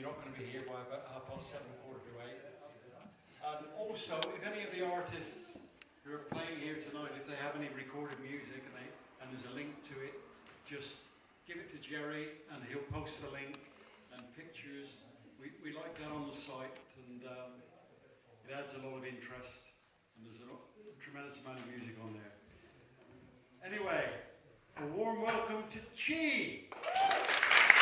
you're not going to be here by about 7:30, 8:15. And also, if any of the artists who are playing here tonight, if they have any recorded music and there's a link to it, just give it to Jerry and he'll post the link and pictures. We like that on the site, and it adds a lot of interest, and there's a tremendous amount of music on there. Anyway, a warm welcome to Chi.